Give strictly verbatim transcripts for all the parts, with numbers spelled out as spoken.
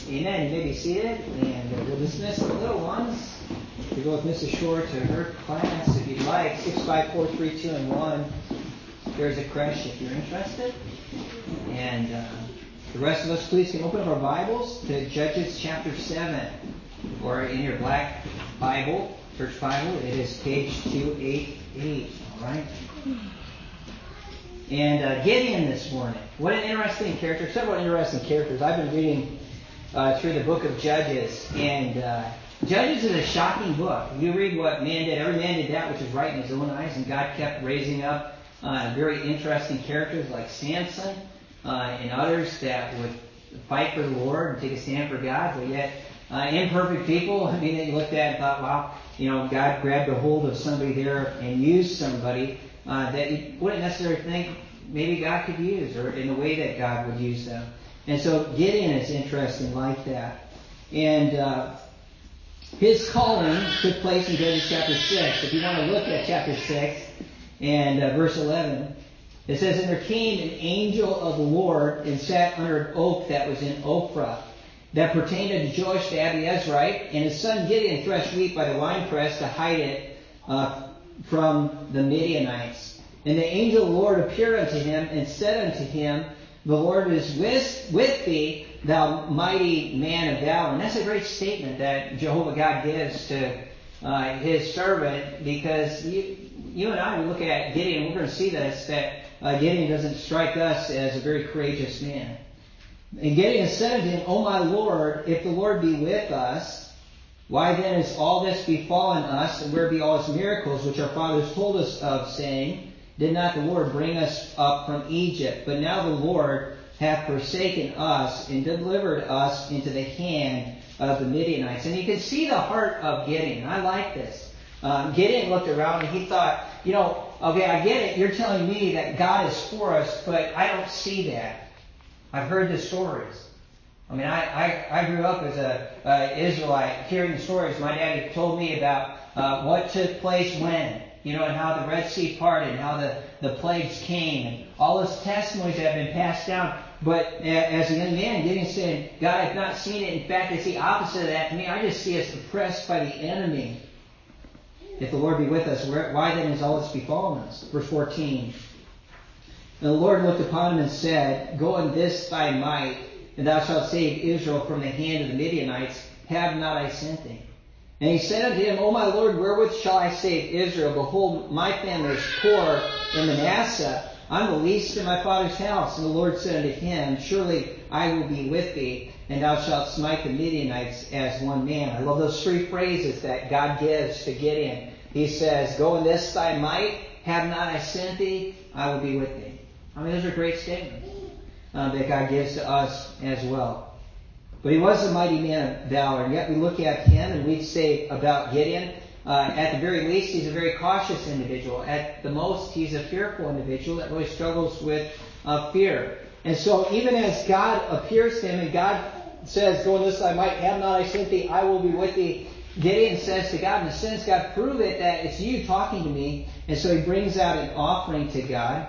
Amen. You may be seated, and uh, we'll dismiss the little ones to go with Missus Shore to her class if you'd like. six five four three two and one. There's a creche if you're interested. And uh, the rest of us, please, can open up our Bibles to Judges chapter seven, or in your black Bible, church Bible, it is page two eighty-eight. All right. And uh, Gideon this morning. What an interesting character. Several interesting characters. I've been reading uh, through the book of Judges. And uh, Judges is a shocking book. You read what man did. Every man did that which is right in his own eyes. And God kept raising up uh, very interesting characters like Samson uh, and others that would fight for the Lord and take a stand for God. But yet uh, imperfect people, I mean, they looked at and thought, wow, you know, God grabbed a hold of somebody there and used somebody Uh, that you wouldn't necessarily think maybe God could use, or in the way that God would use them. And so Gideon is interesting like that. And uh, his calling took place in Judges chapter six. If you want to look at chapter six and uh, verse eleven, it says, "And there came an angel of the Lord and sat under an oak that was in Ophrah, that pertained unto Joash the Abiezrite, and his son Gideon threshed wheat by the winepress to hide it uh, from the Midianites. And the angel of the Lord appeared unto him and said unto him, The Lord is with, with thee, thou mighty man of valor." And that's a great statement that Jehovah God gives to uh, his servant, because you, you and I, we look at Gideon, we're going to see this, that uh, Gideon doesn't strike us as a very courageous man. And Gideon said unto him, "O my Lord, if the Lord be with us, why then is all this befallen us, and where be all his miracles which our fathers told us of, saying, Did not the Lord bring us up from Egypt? But now the Lord hath forsaken us and delivered us into the hand of the Midianites." And you can see the heart of Gideon. I like this. Um, Gideon looked around and he thought, you know, okay, I get it. You're telling me that God is for us, but I don't see that. I've heard the stories. I mean, I, I, I grew up as a uh, Israelite hearing the stories. My daddy told me about uh, what took place when, you know, and how the Red Sea parted, and how the, the plagues came, and all those testimonies that have been passed down. But as a young man, Gideon said, God, I've not seen it. In fact, it's the opposite of that to me. I just see us oppressed by the enemy. If the Lord be with us, why then is all this befallen us? Verse fourteen. "And the Lord looked upon him and said, Go in this thy might, and thou shalt save Israel from the hand of the Midianites. Have not I sent thee? And he said unto him, O my Lord, wherewith shall I save Israel? Behold, my family is poor in Manasseh. I'm the least in my father's house. And the Lord said unto him, Surely I will be with thee, and thou shalt smite the Midianites as one man." I love those three phrases that God gives to Gideon. He says, "Go in this thy might. Have not I sent thee? I will be with thee." I mean, those are great statements uh, that God gives to us as well. But he was a mighty man of valor, and yet we look at him and we'd say about Gideon, uh, at the very least, he's a very cautious individual. At the most, he's a fearful individual that really struggles with uh, fear. And so even as God appears to him and God says, "Go in this thy might, have not I sent thee, I will be with thee," Gideon says to God, in a sense, God, prove it that it's you talking to me. And so he brings out an offering to God,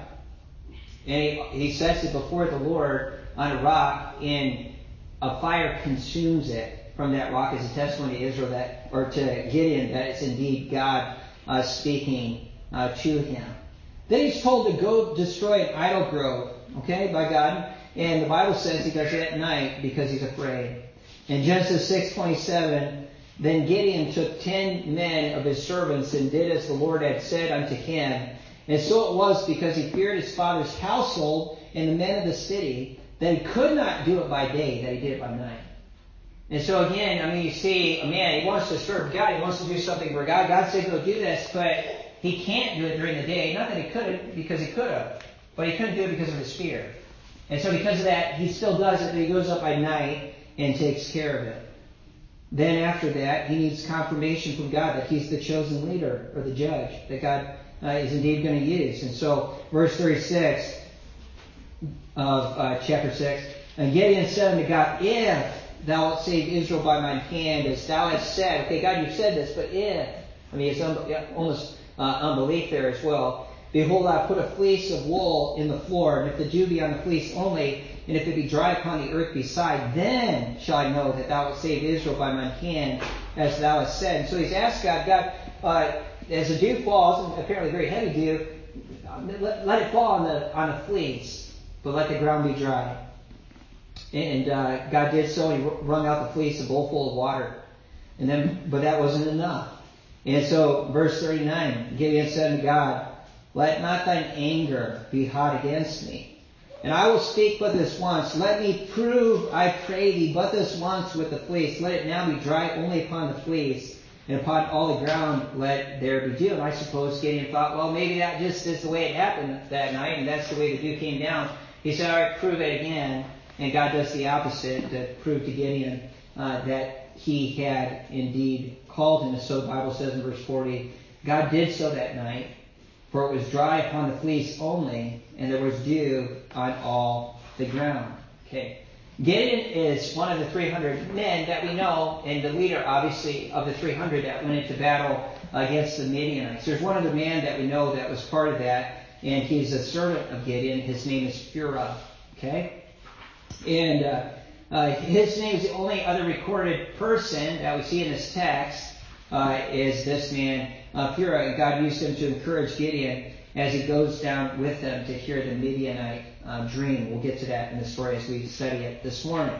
and he, he sets it before the Lord on a rock, and a fire consumes it from that rock as a testimony to Israel that, or to Gideon, that it's indeed God uh, speaking uh, to him. Then he's told to go destroy an idol grove, okay, by God. And the Bible says he does it at night because he's afraid. In Genesis six twenty-seven, "Then Gideon took ten men of his servants and did as the Lord had said unto him. And so it was, because he feared his father's household and the men of the city, that he could not do it by day, that he did it by night." And so again, I mean, you see a man, he wants to serve God, he wants to do something for God. God says, "Go do this," but he can't do it during the day. Not that he couldn't, because he could have, but he couldn't do it because of his fear. And so because of that, he still does it, but he goes up by night and takes care of it. Then after that, he needs confirmation from God that he's the chosen leader or the judge that God uh, is indeed going to use. And so verse thirty-six of uh, chapter six, "And Gideon said unto God, If thou wilt save Israel by mine hand, as thou hast said." Okay, God, you've said this, but if. I mean, it's un- almost uh, unbelief there as well. "Behold, I put a fleece of wool in the floor, and if the dew be on the fleece only, and if it be dry upon the earth beside, then shall I know that thou wilt save Israel by mine hand, as thou hast said. And so he's asked God, God, uh, as the dew falls, and apparently very heavy dew, let, let it fall on the on the fleece, but let the ground be dry. And uh, God did so. He wrung out the fleece, a bowl full of water. And then, but that wasn't enough. And so, verse thirty-nine, Gideon said unto God, let not thine anger be hot against me, and I will speak but this once. Let me prove, I pray thee, but this once with the fleece. Let it now be dry only upon the fleece, and upon all the ground let there be dew. And I suppose Gideon thought, well, maybe that just is the way it happened that night, and that's the way the dew came down. He said, all right, prove it again. And God does the opposite to prove to Gideon uh, that he had indeed called him. So the Bible says in verse forty, God did so that night, for it was dry upon the fleece only, and there was dew on all the ground. Okay. Gideon is one of the three hundred men that we know, and the leader, obviously, of the three hundred that went into battle against the Midianites. There's one other man that we know that was part of that, and he's a servant of Gideon. His name is Phurah. Okay? And uh, uh, his name is the only other recorded person that we see in this text uh, is this man, uh, Phurah. God used him to encourage Gideon as he goes down with them to hear the Midianite uh, dream. We'll get to that in the story as we study it this morning.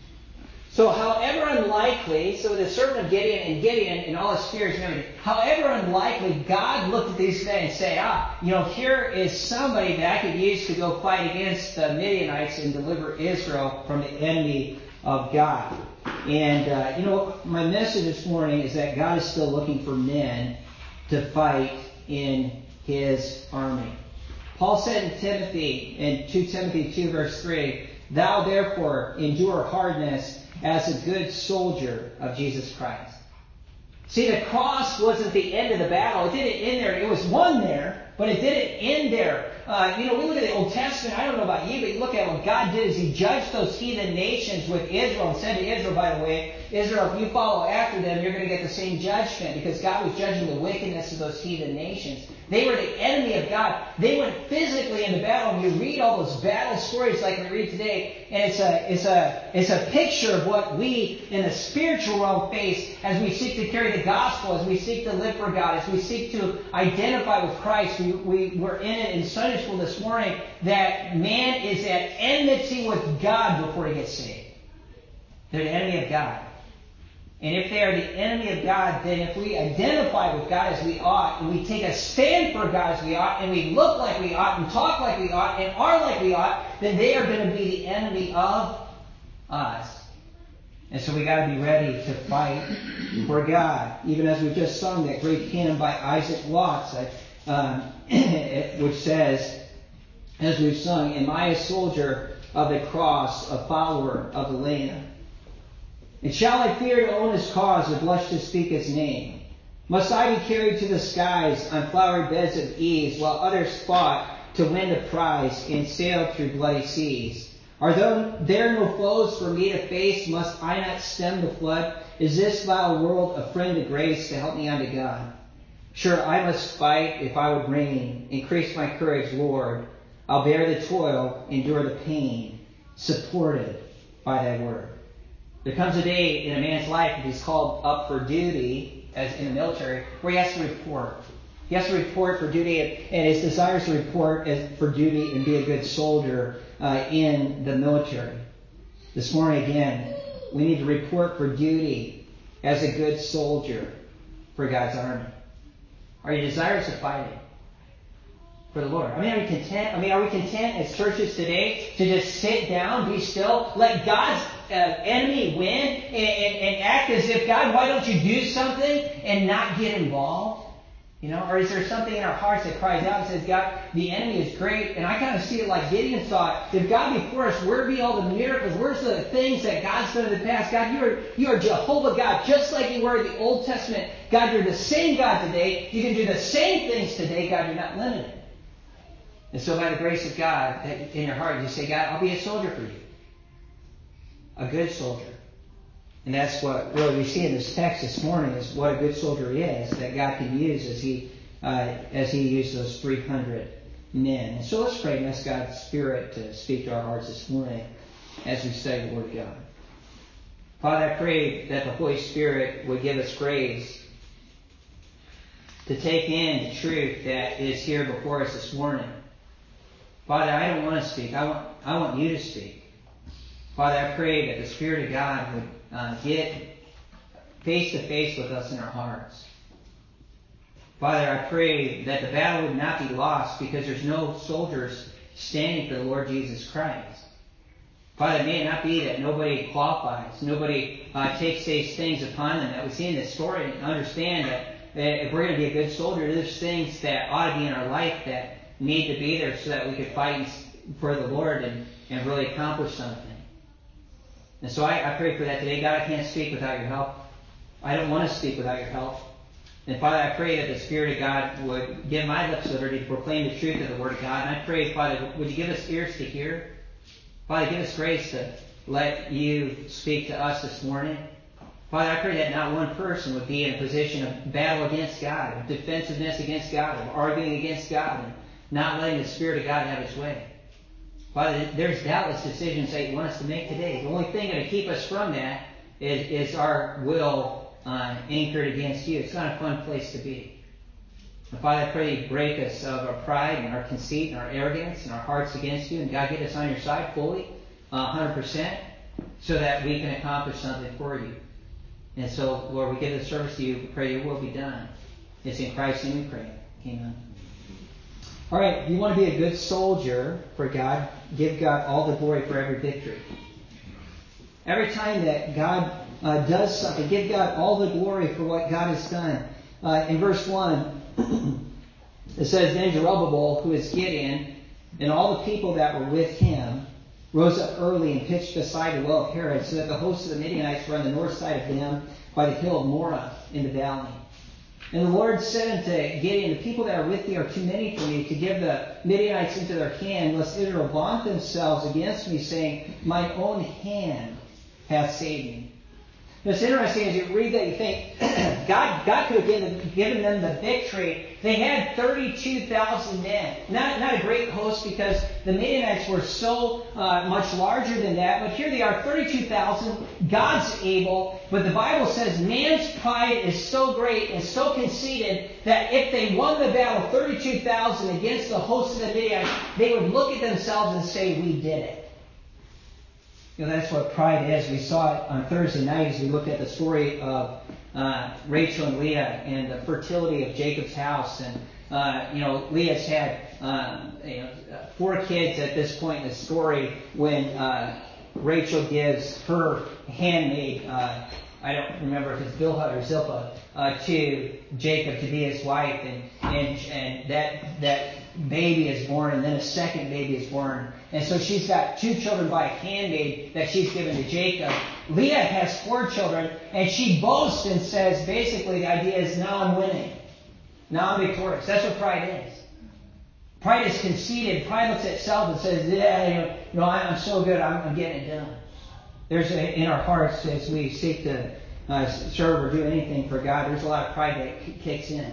So however unlikely, so the servant of Gideon and Gideon and all his fears and everything, however unlikely, God looked at these men and said, ah, you know, here is somebody that I could use to go fight against the Midianites and deliver Israel from the enemy of God. And, uh, you know, my message this morning is that God is still looking for men to fight in his army. Paul said in Timothy, in Second Timothy two verse three, thou therefore endure hardness as a good soldier of Jesus Christ. See, the cross wasn't the end of the battle. It didn't end there. It was won there, but it didn't end there. Uh, you know, we look at the Old Testament. I don't know about you, but you look at what God did is he judged those heathen nations with Israel and said to Israel, by the way, Israel, if you follow after them, you're going to get the same judgment because God was judging the wickedness of those heathen nations. They were the enemy of God. They went physically into battle. And you read all those battle stories like we read today, and it's a it's a it's a picture of what we in the spiritual realm face as we seek to carry the gospel, as we seek to live for God, as we seek to identify with Christ. We we were in it in Sunday school this morning that man is at enmity with God before he gets saved. They're the enemy of God. And if they are the enemy of God, then if we identify with God as we ought, and we take a stand for God as we ought, and we look like we ought, and talk like we ought, and are like we ought, then they are going to be the enemy of us. And so we got to be ready to fight for God. Even as we just sung that great hymn by Isaac Watts, um, which says, as we've sung, am I a soldier of the cross, a follower of the Lamb? And shall I fear to own his cause or blush to speak his name? Must I be carried to the skies on flowery beds of ease while others fought to win the prize and sailed through bloody seas? Are there no foes for me to face? Must I not stem the flood? Is this vile world a friend to grace to help me unto God? Sure, I must fight if I would reign. Increase my courage, Lord. I'll bear the toil, endure the pain, supported by thy word. There comes a day in a man's life if he's called up for duty, as in the military, where he has to report. He has to report for duty, and his desire is to report as for duty and be a good soldier uh, in the military. This morning, again, we need to report for duty as a good soldier for God's army. Are you desirous of fighting for the Lord? I mean, are we content? I mean, are we content as churches today to just sit down, be still, let God's uh, enemy win, and, and, and act as if, God, why don't you do something, and not get involved? You know, or is there something in our hearts that cries out and says, God, the enemy is great, and I kind of see it like Gideon saw it. If God be for us, where be all the miracles? Where's the things that God's done in the past? God, you are, you are Jehovah God, just like you were in the Old Testament. God, you're the same God today. You can do the same things today. God, you're not limited. And so by the grace of God, in your heart, you say, God, I'll be a soldier for you. A good soldier. And that's what really we see in this text this morning is what a good soldier is that God can use as he uh, as he used those three hundred men. And so let's pray and ask God's Spirit to speak to our hearts this morning as we study the Word of God. Father, I pray that the Holy Spirit would give us grace to take in the truth that is here before us this morning. Father, I don't want to speak. I want, I want you to speak. Father, I pray that the Spirit of God would uh, get face to face with us in our hearts. Father, I pray that the battle would not be lost because there's no soldiers standing for the Lord Jesus Christ. Father, may it not be that nobody qualifies, nobody uh, takes these things upon them that we see in this story, and understand that if we're going to be a good soldier, there's things that ought to be in our life that need to be there so that we could fight for the Lord and, and really accomplish something. And so I, I pray for that today. God, I can't speak without your help. I don't want to speak without your help. And Father, I pray that the Spirit of God would give my lips liberty to proclaim the truth of the Word of God. And I pray, Father, would you give us ears to hear? Father, give us grace to let you speak to us this morning. Father, I pray that not one person would be in a position of battle against God, of defensiveness against God, of arguing against God, and not letting the Spirit of God have His way. Father, there's doubtless decisions that you want us to make today. The only thing going to keep us from that is, is our will uh, anchored against you. It's not a fun place to be. And Father, I pray you break us of our pride and our conceit and our arrogance and our hearts against you. And God, get us on your side fully, uh, one hundred percent, so that we can accomplish something for you. And so, Lord, we give this service to you. We pray your will be done. It's in Christ's name we pray. Amen. All right, if you want to be a good soldier for God, give God all the glory for every victory. Every time that God uh, does something, give God all the glory for what God has done. Uh, in verse one, it says, Then Zerubbabel, who is Gideon, and all the people that were with him, rose up early and pitched beside the well of Herod, so that the hosts of the Midianites were on the north side of them by the hill of Morah in the valley. And the Lord said unto Gideon, The people that are with thee are too many for me to give the Midianites into their hand, lest Israel vaunt themselves against me, saying, Mine own hand hath saved me. Now, it's interesting as you read that, you think, God, God could have given, given them the victory. They had thirty-two thousand men. Not, not a great host because the Midianites were so uh, much larger than that. But here they are, thirty-two thousand. God's able. But the Bible says man's pride is so great and so conceited that if they won the battle thirty-two thousand against the host of the Midianites, they would look at themselves and say, we did it. You know, that's what pride is. We saw it on Thursday night as we looked at the story of uh, Rachel and Leah and the fertility of Jacob's house. And, uh, you know, Leah's had um, you know, four kids at this point in the story when uh, Rachel gives her handmaid, uh, I don't remember if it's Bilhah or Zilpah, uh, to Jacob to be his wife. And, and, and that, that baby is born, and then a second baby is born. And so she's got two children by a handmaid that she's given to Jacob. Leah has four children, and she boasts and says, basically the idea is, now I'm winning. Now I'm victorious. That's what pride is. Pride is conceited. Pride looks at itself and says, yeah, you know, you know I'm so good, I'm, I'm getting it done. There's a, in our hearts, as we seek to uh, serve or do anything for God, there's a lot of pride that k- kicks in.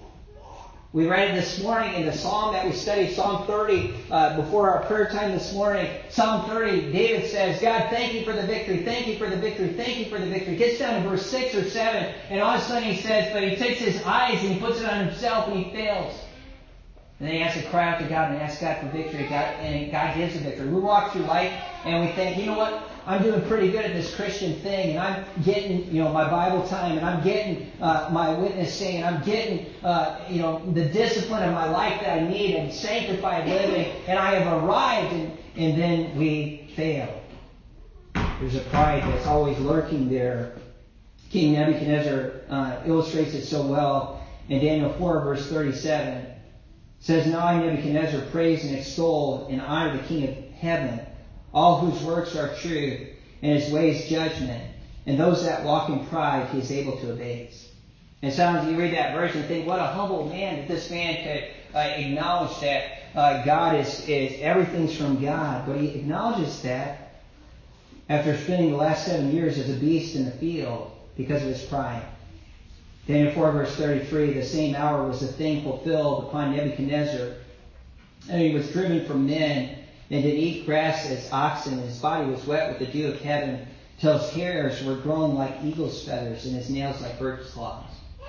We read it this morning in the psalm that we studied, Psalm thirty, uh, before our prayer time this morning. Psalm thirty, David says, God, thank you for the victory, thank you for the victory, thank you for the victory. Gets down to verse six or seven, and all of a sudden he says, but he takes his eyes and he puts it on himself and he fails. And then he has to cry out to God and ask God for victory, God, and God gives the victory. We walk through life and we think, you know what? I'm doing pretty good at this Christian thing, and I'm getting, you know, my Bible time, and I'm getting uh, my witnessing, and I'm getting, uh, you know, the discipline of my life that I need, and sanctified living, and I have arrived, and, and then we fail. There's a pride that's always lurking there. King Nebuchadnezzar uh, illustrates it so well in Daniel four, verse thirty-seven. It says, Now I, Nebuchadnezzar, praise and extol and honor the King of heaven, all whose works are true, and his ways judgment, and those that walk in pride he is able to abase. And sometimes you read that verse and think, what a humble man that this man could uh, acknowledge that uh, God is, is, everything's from God. But he acknowledges that after spending the last seven years as a beast in the field because of his pride. Daniel four, verse thirty-three, the same hour was the thing fulfilled upon Nebuchadnezzar, And he was driven from men and did eat grass as oxen, and his body was wet with the dew of heaven, till his hairs were grown like eagle's feathers, and his nails like bird's claws.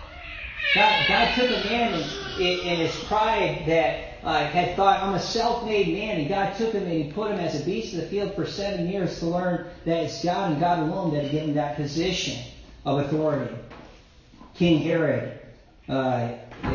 God, God took a man in, in, in his pride that uh, had thought, I'm a self-made man, and God took him and he put him as a beast of the field for seven years to learn that it's God and God alone that had given him that position of authority. King Herod, uh,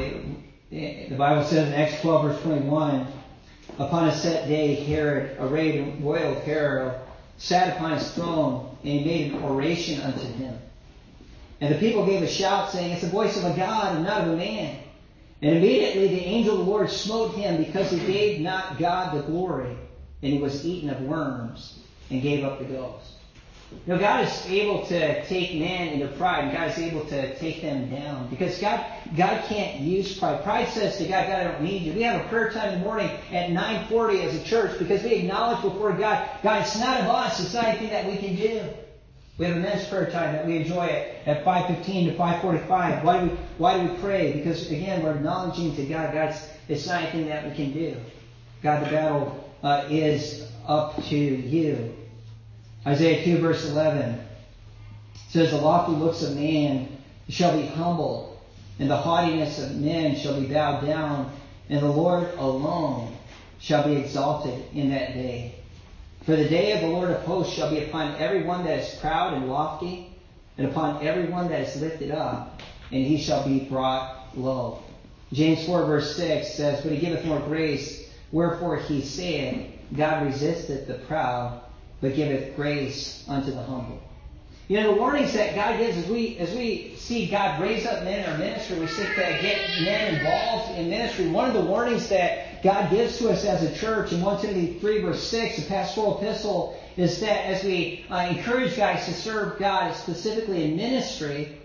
it, the Bible says in Acts twelve verse twenty-one, upon a set day Herod, arrayed in royal apparel, sat upon his throne, and he made an oration unto him. And the people gave a shout, saying, it's the voice of a God and not of a man. And immediately the angel of the Lord smote him, because he gave not God the glory, and he was eaten of worms, and gave up the ghost. You know, God is able to take man into pride, and God is able to take them down. Because God God can't use pride. Pride says to God, God, I don't need you. We have a prayer time in the morning at nine forty as a church, because we acknowledge before God, God, it's not of us. It's not anything that we can do. We have a men's prayer time that we enjoy at, at five fifteen to five forty-five. Why do we why do we pray? Because, again, we're acknowledging to God, God, it's, it's not anything that we can do. God, the battle uh, is up to you. Isaiah two verse eleven says, the lofty looks of man shall be humbled, and the haughtiness of men shall be bowed down, and the Lord alone shall be exalted in that day. For the day of the Lord of hosts shall be upon every one that is proud and lofty, and upon every one that is lifted up, and he shall be brought low. James four verse six says, but he giveth more grace, wherefore he saith, God resisteth the proud, but giveth grace unto the humble. You know, the warnings that God gives, as we as we see God raise up men in our ministry, we seek to get men involved in ministry. One of the warnings that God gives to us as a church in First Timothy three verse six, the pastoral epistle, is that as we uh, encourage guys to serve God specifically in ministry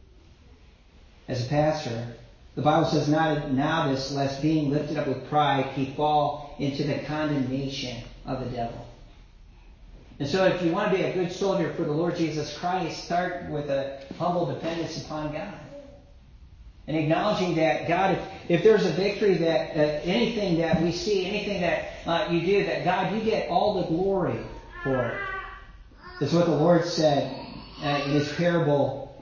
as a pastor, the Bible says, not now this, lest being lifted up with pride, he fall into the condemnation of the devil. And so if you want to be a good soldier for the Lord Jesus Christ, start with a humble dependence upon God. And acknowledging that, God, if, if there's a victory, that uh, anything that we see, anything that uh, you do, that God, you get all the glory for it. That's what the Lord said uh, in his parable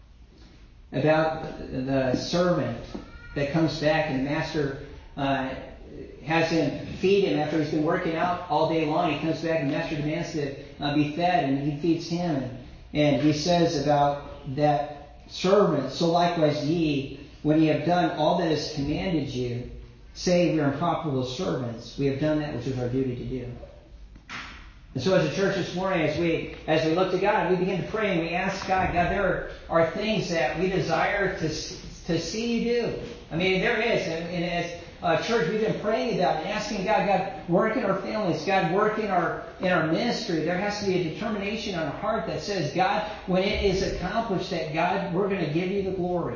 about the servant that comes back and the master uh, has him feed him after he's been working out all day long. He comes back and the master demands to uh, be fed, and he feeds him. And, and he says about that servant, so likewise ye, when ye have done all that is commanded you, say we are unprofitable servants. We have done that which is our duty to do. And so as a church this morning, as we as we look to God, we begin to pray and we ask God, God, there are, are things that we desire to, to see you do. I mean, there is. And, and as Uh, church, we've been praying about and asking God, God, work in our families, God, work in our in our ministry. There has to be a determination on our heart that says, God, when it is accomplished, that God, we're going to give you the glory.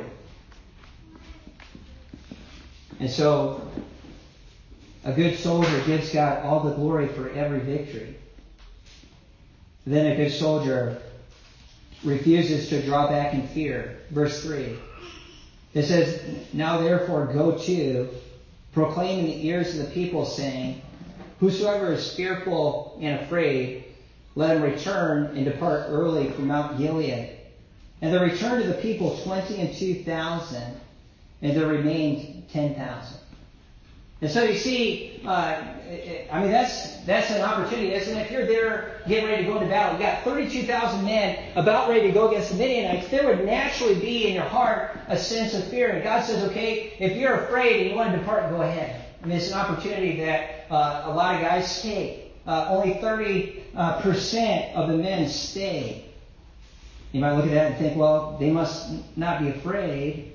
And so, a good soldier gives God all the glory for every victory. Then a good soldier refuses to draw back in fear. Verse three. It says, now therefore go to, proclaim in the ears of the people, saying, whosoever is fearful and afraid, let him return and depart early from Mount Gilead. And there returned to the people twenty and two thousand, and there remained ten thousand. And so you see, uh, I mean, that's that's an opportunity, isn't it? If you're there getting ready to go into battle, you got thirty-two thousand men about ready to go against the Midianites, there would naturally be in your heart a sense of fear. And God says, okay, if you're afraid and you want to depart, go ahead. I mean, it's an opportunity that uh, a lot of guys take. Uh, only thirty percent uh, of the men stay. You might look at that and think, well, they must not be afraid.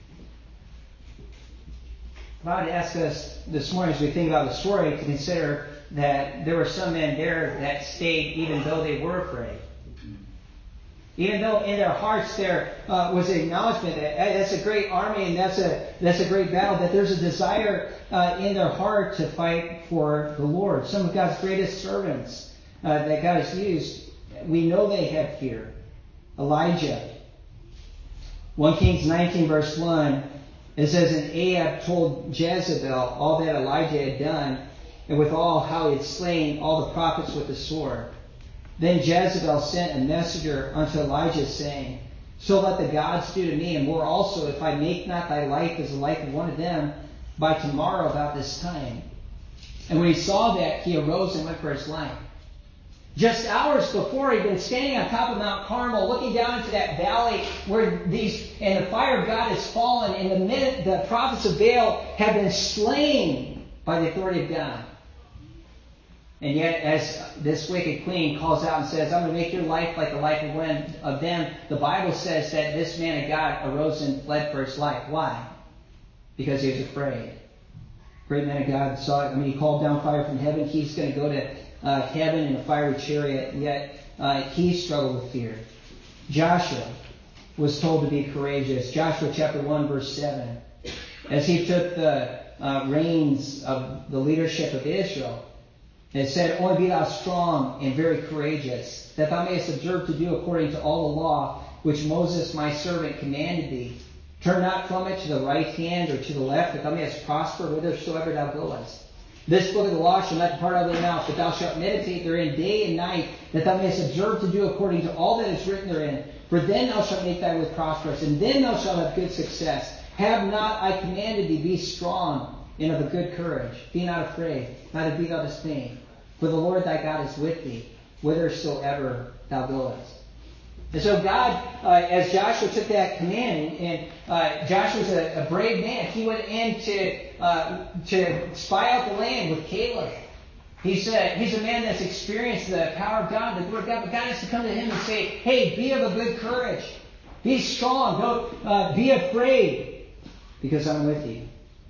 I would ask us this morning, as we think about the story, to consider that there were some men there that stayed even though they were afraid. Even though in their hearts there uh, was an acknowledgement that hey, that's a great army and that's a that's a great battle, that there's a desire uh, in their heart to fight for the Lord. Some of God's greatest servants uh, that God has used, we know they had fear. Elijah. First Kings nineteen verse one It says, and Ahab told Jezebel all that Elijah had done, and withal how he had slain all the prophets with the sword. Then Jezebel sent a messenger unto Elijah, saying, so let the gods do to me, and more also, if I make not thy life as the life of one of them by tomorrow about this time. And when he saw that, he arose and went for his life. Just hours before, he'd been standing on top of Mount Carmel, looking down into that valley where these, and the fire of God has fallen, and the minute the prophets of Baal have been slain by the authority of God. And yet, as this wicked queen calls out and says, I'm going to make your life like the life of one of them, the Bible says that this man of God arose and fled for his life. Why? Because he was afraid. Great man of God saw it. I mean, he called down fire from heaven. He's going to go to uh, heaven in a fiery chariot. Yet uh, he struggled with fear. Joshua was told to be courageous. Joshua chapter one, verse seven. As he took the uh, reins of the leadership of Israel, it said, only be thou strong and very courageous, that thou mayest observe to do according to all the law which Moses my servant commanded thee. Turn not from it to the right hand or to the left, that thou mayest prosper whithersoever thou goest. This book of the law shall not depart out of thy mouth, but thou shalt meditate therein day and night, that thou mayest observe to do according to all that is written therein. For then thou shalt make thy way prosperous, and then thou shalt have good success. Have not I commanded thee, be strong and of a good courage. Be not afraid, neither be thou dismayed. For the Lord thy God is with thee, whithersoever thou goest. And so God, uh, as Joshua took that command, and uh, Joshua was a, a brave man, he went in to, uh, to spy out the land with Caleb. He's a, he's a man that's experienced the power of God, the word of God, but God has to come to him and say, hey, be of a good courage. Be strong. Don't uh, be afraid, because I'm with you.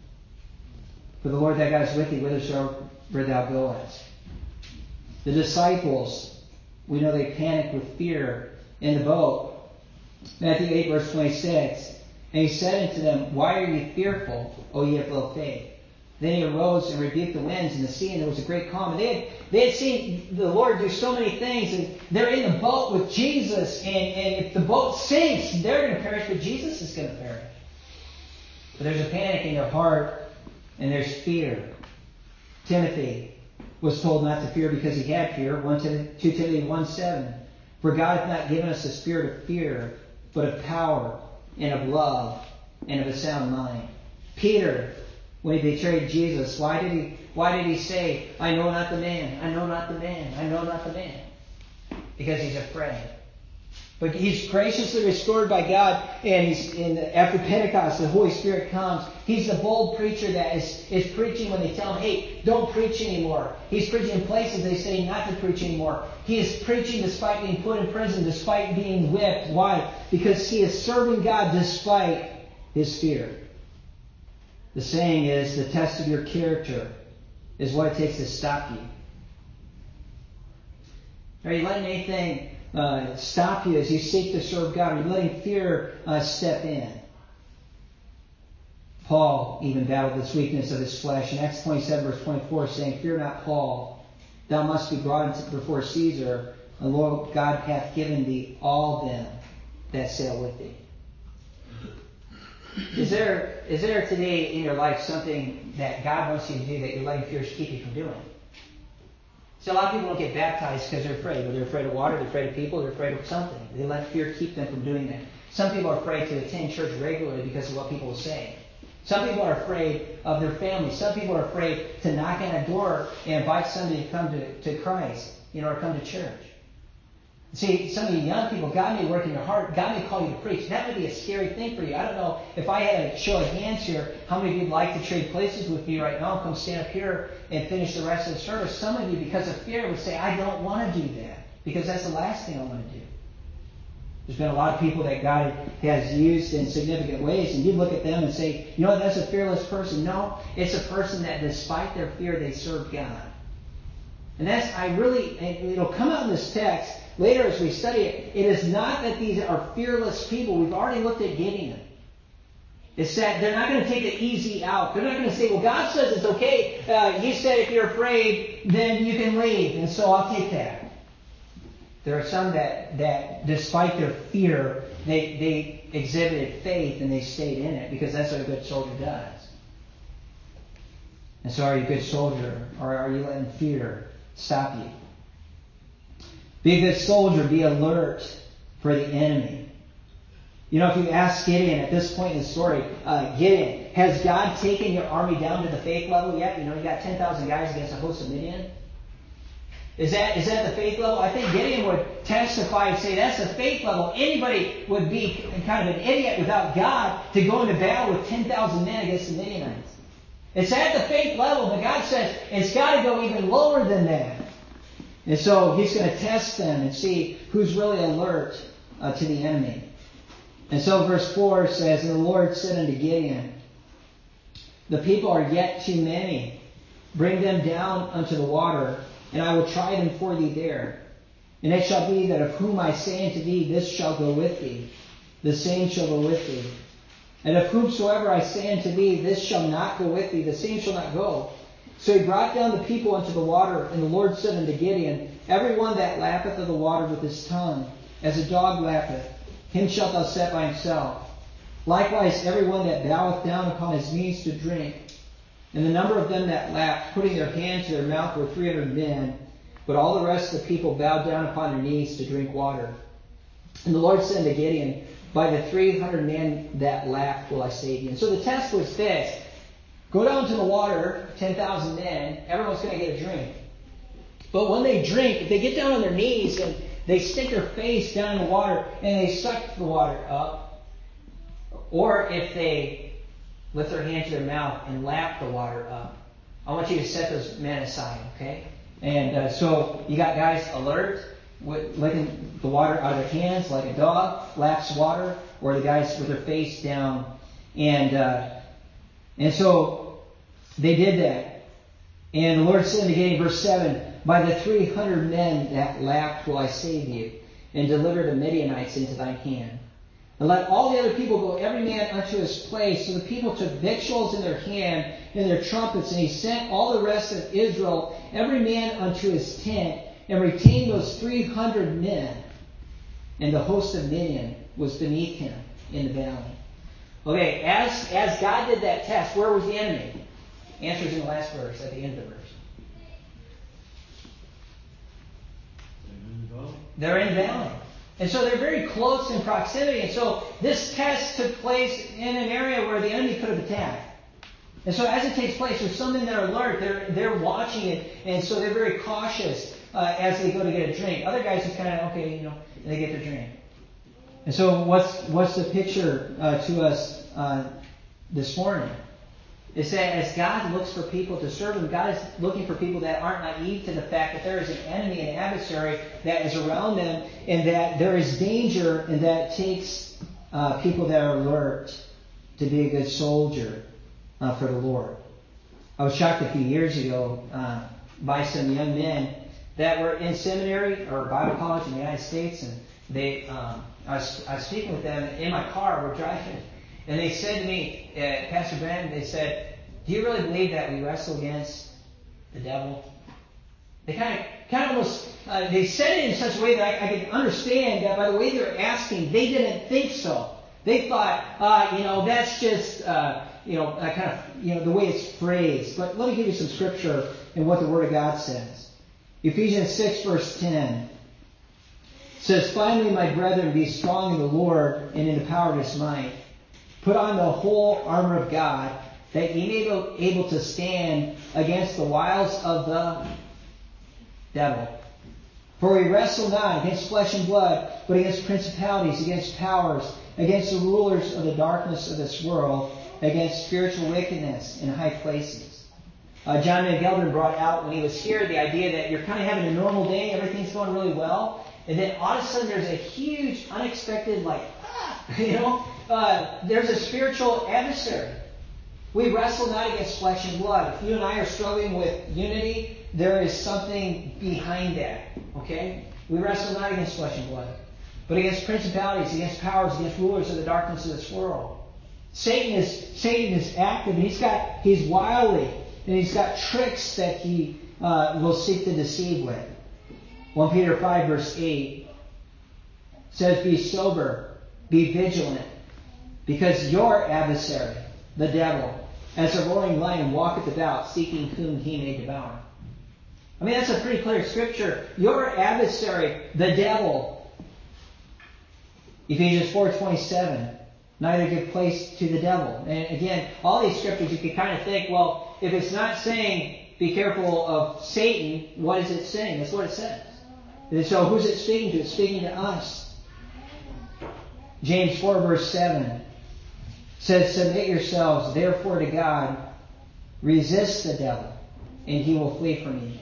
For the Lord thy God is with thee, whithersoever thou goest. The disciples, we know they panicked with fear in the boat. Matthew eight, verse twenty-six. And he said unto them, why are ye fearful, O ye of little faith? Then he arose and rebuked the winds and the sea, and there was a great calm. And they had, they had seen the Lord do so many things, and they're in the boat with Jesus, and, and if the boat sinks, they're going to perish, but Jesus is going to perish. But there's a panic in their heart, and there's fear. Timothy was told not to fear because he had fear. Second Timothy one seven. For God hath not given us a spirit of fear, but of power and of love and of a sound mind. Peter, when he betrayed Jesus, why did he why did he say, I know not the man, I know not the man, I know not the man? Because he's afraid. But he's graciously restored by God, and he's in after Pentecost, the Holy Spirit comes. He's the bold preacher that is, is preaching when they tell him, hey, don't preach anymore. He's preaching in places they say not to preach anymore. He is preaching despite being put in prison, despite being whipped. Why? Because he is serving God despite his fear. The saying is, the test of your character is what it takes to stop you. Are you letting anything Uh, stop you as you seek to serve God? Are you letting fear uh, step in? Paul even battled this weakness of his flesh. In Acts twenty-seven, verse twenty-four, saying, fear not, Paul, thou must be brought before Caesar, and Lord God hath given thee all them that sail with thee. Is there, is there today in your life something that God wants you to do that you're letting fear keep you from doing? So a lot of people don't get baptized because they're afraid. They're afraid of water, they're afraid of people, they're afraid of something. They let fear keep them from doing that. Some people are afraid to attend church regularly because of what people will say. Some people are afraid of their family. Some people are afraid to knock on a door and invite somebody to come to, to Christ, you know, or come to church. See, some of you young people, God may work in your heart. God may call you to preach. That may be a scary thing for you. I don't know if I had a show of hands here, how many of you would like to trade places with me right now and come stand up here and finish the rest of the service? Some of you, because of fear, would say, I don't want to do that because that's the last thing I want to do. There's been a lot of people that God has used in significant ways, and you look at them and say, you know, that's a fearless person. No, it's a person that despite their fear, they serve God. And that's, I really, it'll come out in this text later as we study it. It is not that these are fearless people. We've already looked at Gideon. It's that they're not going to take it easy out. They're not going to say, well, God says it's okay. Uh, he said if you're afraid, then you can leave. And so I'll take that. There are some that, that despite their fear, they, they exhibited faith and they stayed in it because that's what a good soldier does. And so are you a good soldier, or are you letting fear stop you? Be a good soldier. Be alert for the enemy. You know, if you ask Gideon at this point in the story, uh, Gideon, has God taken your army down to the faith level yet? You know, you got ten thousand guys against a host of Midian. Is that is that the faith level? I think Gideon would testify and say that's the faith level. Anybody would be kind of an idiot without God to go into battle with ten thousand men against the Midianites. It's at the faith level, but God says it's got to go even lower than that. And so He's going to test them and see who's really alert uh, to the enemy. And so verse four says, "And the Lord said unto Gideon, the people are yet too many. Bring them down unto the water, and I will try them for thee there. And it shall be that of whom I say unto thee, this shall go with thee, the same shall go with thee. And of whomsoever I say unto thee, this shall not go with thee, the same shall not go. So he brought down the people unto the water, and the Lord said unto Gideon, every one that lappeth of the water with his tongue, as a dog lappeth, him shalt thou set by himself. Likewise every one that boweth down upon his knees to drink. And the number of them that lapped, putting their hand to their mouth, were three hundred men. But all the rest of the people bowed down upon their knees to drink water. And the Lord said unto Gideon, by the three hundred men that lapped will I save you. And so the test was this. Go down to the water, ten thousand men, everyone's going to get a drink. But when they drink, if they get down on their knees and they stick their face down in the water and they suck the water up, or if they lift their hand to their mouth and lap the water up, I want you to set those men aside, okay? And uh, so you got guys alert, with, licking the water out of their hands like a dog laps water, or the guys with their face down. And uh, and so they did that. And the Lord said unto Gideon, verse seven, by the three hundred men that lapped will I save you, and deliver the Midianites into thine hand. And let all the other people go every man unto his place. So the people took victuals in their hand and their trumpets, and he sent all the rest of Israel, every man unto his tent, and retained those three hundred men. And the host of Midian was beneath him in the valley. Okay, as, as God did that test, where was the enemy? Answer's in the last verse, at the end of the verse. They're in the valley. And so they're very close in proximity. And so this test took place in an area where the enemy could have attacked. And so as it takes place, there's some men that are alert. They're, they're watching it. And so they're very cautious uh, as they go to get a drink. Other guys just kind of, okay, you know, and they get their drink. And so what's, what's the picture uh, to us uh, this morning? It's that as God looks for people to serve Him, God is looking for people that aren't naive to the fact that there is an enemy, an adversary that is around them, and that there is danger, and that it takes uh, people that are alert to be a good soldier uh, for the Lord. I was shocked a few years ago uh, by some young men that were in seminary or Bible college in the United States, and they, um, I, was, I was speaking with them in my car. We're driving. And they said to me, uh, Pastor Ben, they said, do you really believe that we wrestle against the devil? They kind of, kind of almost, uh, they said it in such a way that I, I could understand that by the way they were asking, they didn't think so. They thought, uh, you know, that's just, uh, you know, uh, kind of, you know, the way it's phrased. But let me give you some scripture and what the Word of God says. Ephesians six, verse ten says, finally, my brethren, be strong in the Lord and in the power of His might. Put on the whole armor of God, that ye may be able to stand against the wiles of the devil. For we wrestle not against flesh and blood, but against principalities, against powers, against the rulers of the darkness of this world, against spiritual wickedness in high places. Uh, John McGeldern brought out when he was here the idea that you're kind of having a normal day, everything's going really well, and then all of a sudden there's a huge, unexpected, like, ah, you know, uh, there's a spiritual adversary. We wrestle not against flesh and blood. If you and I are struggling with unity, there is something behind that. Okay? We wrestle not against flesh and blood, but against principalities, against powers, against rulers of the darkness of this world. Satan is Satan is active, and he's got he's wily, and he's got tricks that he uh, will seek to deceive with. First Peter five verse eight says, be sober, be vigilant, because your adversary, the devil, as a roaring lion walketh about, seeking whom he may devour. I mean, that's a pretty clear scripture. Your adversary, the devil. Ephesians four twenty-seven. Neither give place to the devil. And again, all these scriptures, you can kind of think, well, if it's not saying be careful of Satan, what is it saying? That's what it says. And so who's it speaking to? It's speaking to us. James four verse seven says, submit yourselves therefore to God, resist the devil, and he will flee from you.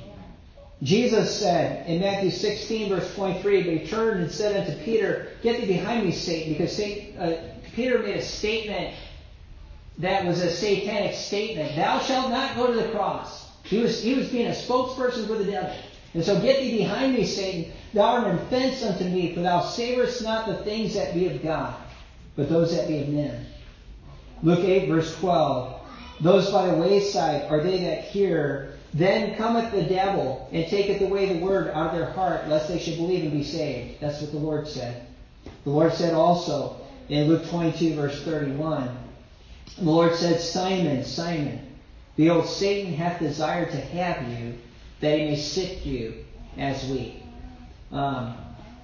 Jesus said in Matthew sixteen verse twenty-three, but he turned and said unto Peter, get thee behind me, Satan, because Satan, uh, Peter made a statement that was a satanic statement. Thou shalt not go to the cross. He was, he was being a spokesperson for the devil. And so get thee behind me, Satan. Thou art an offense unto me, for thou savorest not the things that be of God, but those that be of men. Luke eight verse twelve. Those by the wayside are they that hear. Then cometh the devil, and taketh away the word out of their heart, lest they should believe and be saved. That's what the Lord said. The Lord said also in Luke twenty-two verse thirty-one, the Lord said, Simon, Simon, behold, Satan hath desired to have you, that he may sift you as wheat. Um,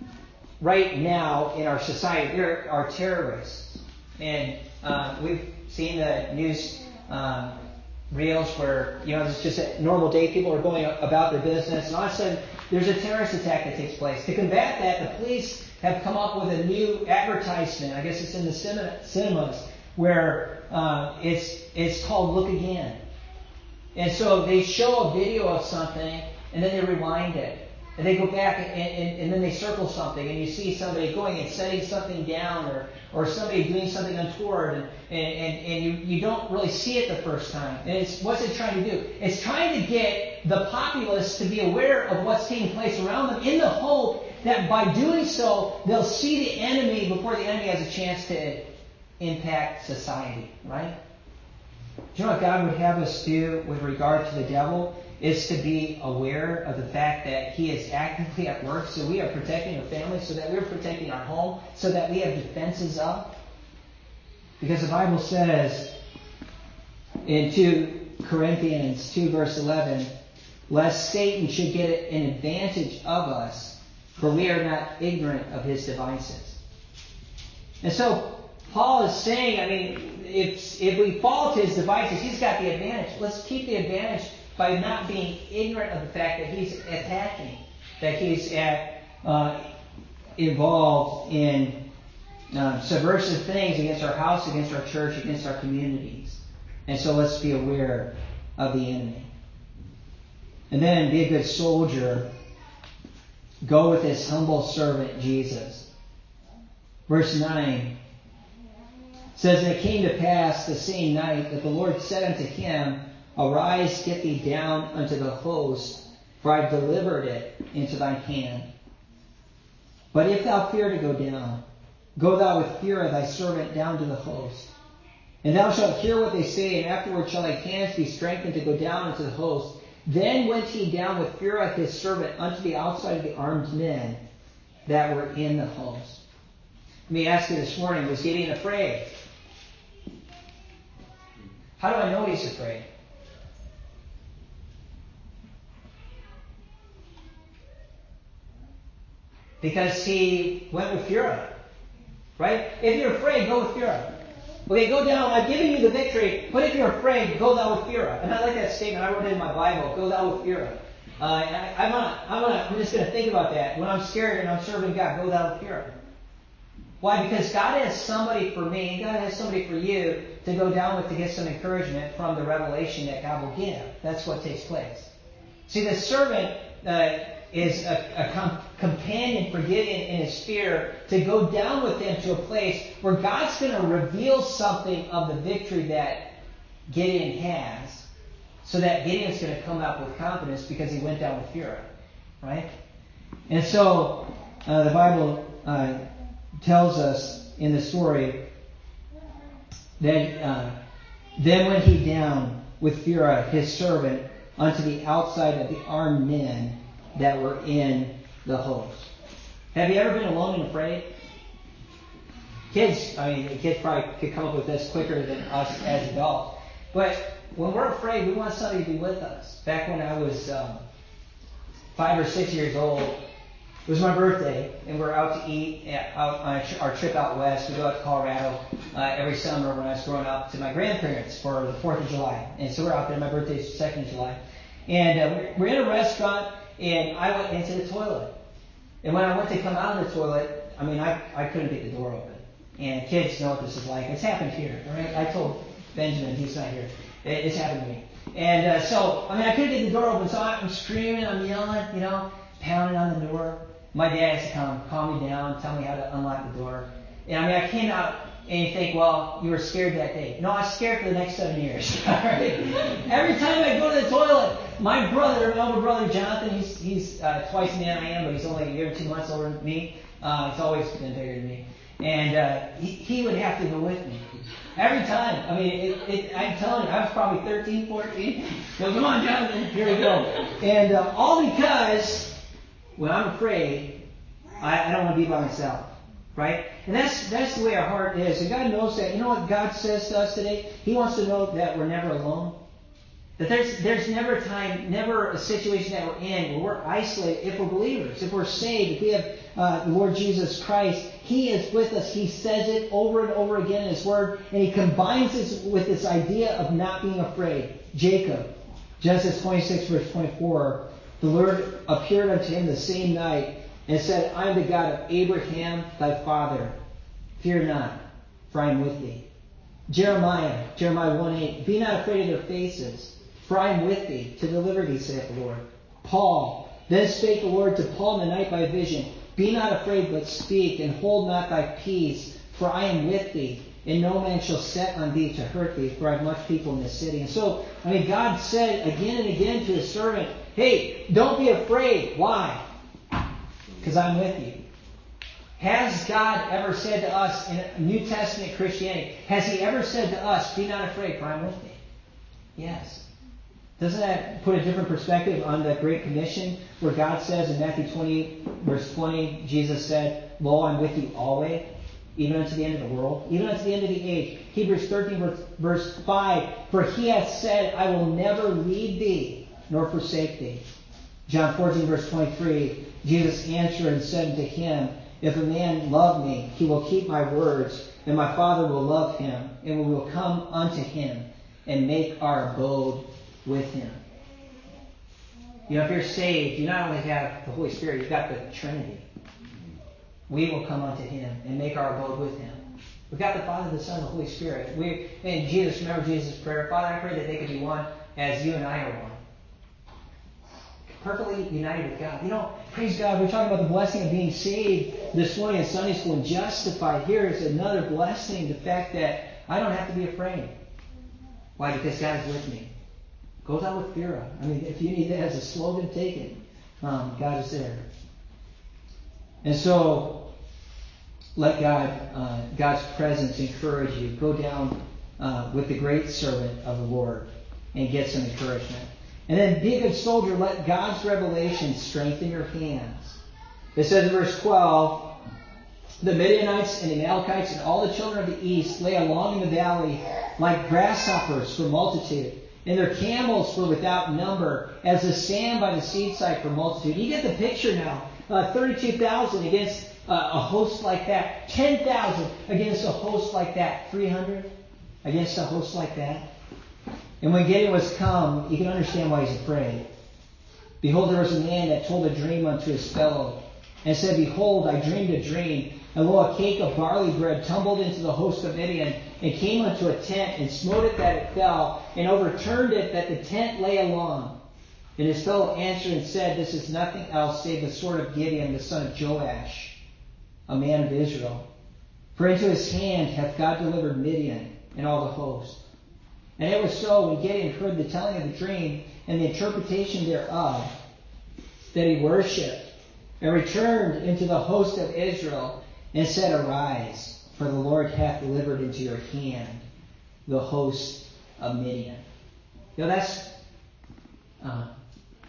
right now in our society, there are terrorists. And uh, we've seen the news um, reels where, you know, it's just a normal day. People are going about their business. And all of a sudden, there's a terrorist attack that takes place. To combat that, the police have come up with a new advertisement. I guess it's in the cinemas, where uh, it's it's called Look Again. And so they show a video of something, and then they rewind it. And they go back, and, and, and then they circle something, and you see somebody going and setting something down, or, or somebody doing something untoward, and, and, and you, you don't really see it the first time. And it's what's it trying to do? It's trying to get the populace to be aware of what's taking place around them, in the hope that by doing so, they'll see the enemy before the enemy has a chance to impact society, right? Do you know what God would have us do with regard to the devil? Is to be aware of the fact that he is actively at work, so we are protecting our family, so that we're protecting our home, so that we have defenses up. Because the Bible says in Second Corinthians two verse eleven, lest Satan should get an advantage of us, for we are not ignorant of his devices. And so Paul is saying, I mean, if, if we fall to his devices, he's got the advantage. Let's keep the advantage by not being ignorant of the fact that he's attacking, that he's at, uh, involved in uh, subversive things against our house, against our church, against our communities. And so let's be aware of the enemy. And then be a good soldier. Go with his humble servant Jesus. Verse nine says, and it came to pass the same night that the Lord said unto him, arise, get thee down unto the host, for I have delivered it into thine hand. But if thou fear to go down, go thou with Phurah thy servant down to the host. And thou shalt hear what they say, and afterward shall thy hands be strengthened to go down unto the host. Then went he down with Phurah his servant unto the outside of the armed men that were in the host. Let me ask you this morning, was Gideon afraid? How do I know he's afraid? Because he went with Phurah. Right? If you're afraid, go with Phurah. Okay, go down. I've given you the victory, but if you're afraid, go thou with Phurah. And I like that statement. I wrote it in my Bible. Go thou with Phurah. Uh, I, I'm, not, I'm, not, I'm just going to think about that. When I'm scared and I'm serving God, go thou with Phurah. Why? Because God has somebody for me, and God has somebody for you to go down with to get some encouragement from the revelation that God will give. That's what takes place. See, the servant uh, is a, a com- companion for Gideon in his fear to go down with him to a place where God's going to reveal something of the victory that Gideon has, so that Gideon's going to come out with confidence because he went down with Phurah. Right? And so uh, the Bible uh, tells us in the story that uh, then went he down with Phurah his servant unto the outside of the armed men that were in the host. Have you ever been alone and afraid? Kids, I mean, kids probably could come up with this quicker than us as adults. But when we're afraid, we want somebody to be with us. Back when I was um, five or six years old, it was my birthday, and we're out to eat at, out on our trip out west. We go out to Colorado uh, every summer when I was growing up to my grandparents for the fourth of July. And so we're out there. My birthday is the second of July. And uh, we're in a restaurant, and I went into the toilet. And when I went to come out of the toilet, I mean, I, I couldn't get the door open. And kids know what this is like. It's happened here, right? I told Benjamin, he's not here. It, it's happened to me. And uh, so, I mean, I couldn't get the door open, so I'm screaming, I'm yelling, you know, pounding on the door. My dad has to come calm me down, tell me how to unlock the door. And I mean, I came out, and you think, well, you were scared that day. No, I was scared for the next seven years. All right? Every time I go to the toilet, my brother, my older brother, Jonathan, he's he's uh, twice the man I am, but he's only a year and two months older than me. Uh, he's always been bigger than me. And uh, he, he would have to go with me. Every time. I mean, it, it, I'm telling you, I was probably thirteen, fourteen. So come on, Jonathan, here we go. And uh, all because when I'm afraid, I, I don't want to be by myself. Right? And that's that's the way our heart is. And God knows that. You know what God says to us today? He wants to know that we're never alone. That there's there's never a time, never a situation that we're in where we're isolated. If we're believers, if we're saved, if we have uh, the Lord Jesus Christ, He is with us. He says it over and over again in His Word, and He combines this with this idea of not being afraid. Jacob, Genesis twenty-six, verse twenty-four, the Lord appeared unto him the same night and said, I am the God of Abraham thy father. Fear not, for I am with thee. Jeremiah, Jeremiah one eight, be not afraid of their faces, for I am with thee, to deliver thee, saith the Lord. Paul, then spake the Lord to Paul in the night by vision, be not afraid, but speak, and hold not thy peace, for I am with thee, and no man shall set on thee to hurt thee, for I have much people in this city. And so, I mean, God said again and again to His servant, hey, don't be afraid. Why? Because I'm with you. Has God ever said to us in New Testament Christianity, has He ever said to us, be not afraid, for I'm with thee? Yes. Doesn't that put a different perspective on the Great Commission, where God says in Matthew twenty, verse twenty, Jesus said, lo, I'm with you always, even unto the end of the world, even unto the end of the age. Hebrews thirteen, verse, verse five, for He hath said, I will never leave thee, nor forsake thee. John fourteen, verse twenty-three, Jesus answered and said unto him, if a man love me, he will keep my words, and my Father will love him, and we will come unto him and make our abode with him. You know, if you're saved, you not only have the Holy Spirit, you've got the Trinity. We will come unto him and make our abode with him. We've got the Father, the Son, and the Holy Spirit. We, and Jesus, remember Jesus' prayer, Father, I pray that they could be one as you and I are one. Perfectly united with God. You know, praise God, we're talking about the blessing of being saved this morning in Sunday school and justified. Here is another blessing, the fact that I don't have to be afraid. Why? Because God is with me. Goes on with Fira. I mean, if you need that as a slogan, take it. Um, God is there. And so, let God, uh, God's presence encourage you. Go down uh, with the great servant of the Lord and get some encouragement. And then be a good soldier. Let God's revelation strengthen your hands. It says in verse twelve, the Midianites and the Amalekites and all the children of the east lay along in the valley like grasshoppers for multitude. And their camels were without number, as the sand by the seaside for multitude. You get the picture now. Uh, thirty-two thousand against uh, a host like that. ten thousand against a host like that. three hundred against a host like that. And when Gideon was come, you can understand why he's afraid. Behold, there was a man that told a dream unto his fellow, and said, behold, I dreamed a dream, and lo, a cake of barley bread tumbled into the host of Midian, and came unto a tent, and smote it that it fell, and overturned it that the tent lay along. And his fellow answered and said, this is nothing else save the sword of Gideon, the son of Joash, a man of Israel. For into his hand hath God delivered Midian and all the host. And it was so, when Gideon heard the telling of the dream and the interpretation thereof, that he worshipped and returned into the host of Israel and said, arise, for the Lord hath delivered into your hand the host of Midian. You know, that's uh,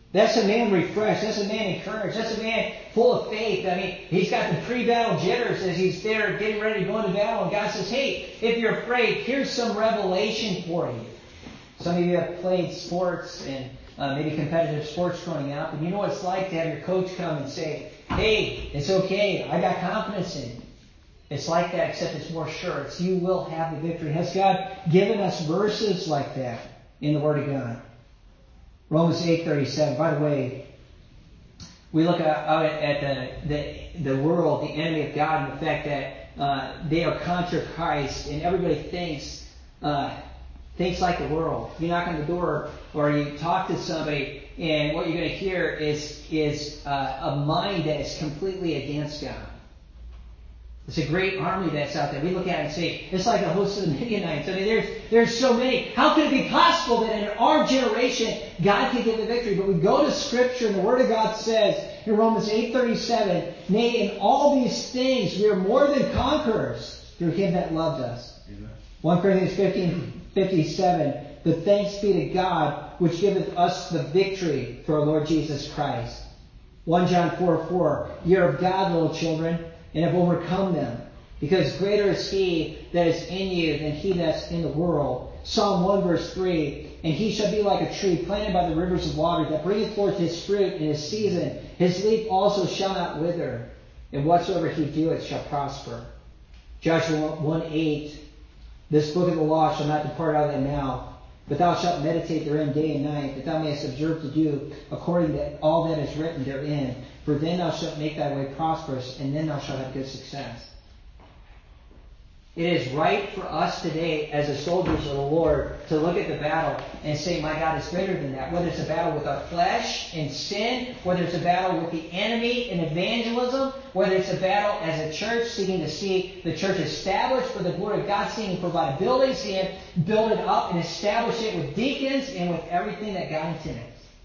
That's a man refreshed. That's a man encouraged. That's a man full of faith. I mean, he's got the pre-battle jitters as he's there getting ready to go into battle. And God says, hey, if you're afraid, here's some revelation for you. Some of you have played sports and uh, maybe competitive sports growing up. And you know what it's like to have your coach come and say, hey, it's okay. I got confidence in you. It's like that, except it's more sure. It's you will have the victory. Has God given us verses like that in the Word of God? Romans eight thirty-seven. By the way, we look out at the, the the world, the enemy of God, and the fact that uh, they are contra Christ, and everybody thinks uh, thinks like the world. You knock on the door, or you talk to somebody, and what you're going to hear is is uh, a mind that is completely against God. It's a great army that's out there. We look at it and say, it's like the host of the Midianites. I mean, there's there's so many. How could it be possible that in our generation, God can give the victory? But we go to Scripture, and the Word of God says in Romans eight thirty-seven, nay, in all these things we are more than conquerors through Him that loved us. Amen. First Corinthians fifteen fifty-seven, but thanks be to God, which giveth us the victory through our Lord Jesus Christ. First John four four, ye are of God, little children, and have overcome them, because greater is He that is in you than he that's in the world. Psalm one verse three, and he shall be like a tree planted by the rivers of water, that bringeth forth his fruit in his season. His leaf also shall not wither, and whatsoever he doeth shall prosper. Joshua one eight, this book of the law shall not depart out of thy mouth, but thou shalt meditate therein day and night, that thou mayest observe to do according to all that is written therein. For then thou shalt make thy way prosperous, and then thou shalt have good success. It is right for us today, as the soldiers of the Lord, to look at the battle and say, my God is greater than that. Whether it's a battle with our flesh and sin, whether it's a battle with the enemy and evangelism, whether it's a battle as a church seeking to see the church established for the glory of God, seeking to provide a building, seeing it build it up and establish it with deacons and with everything that God intends.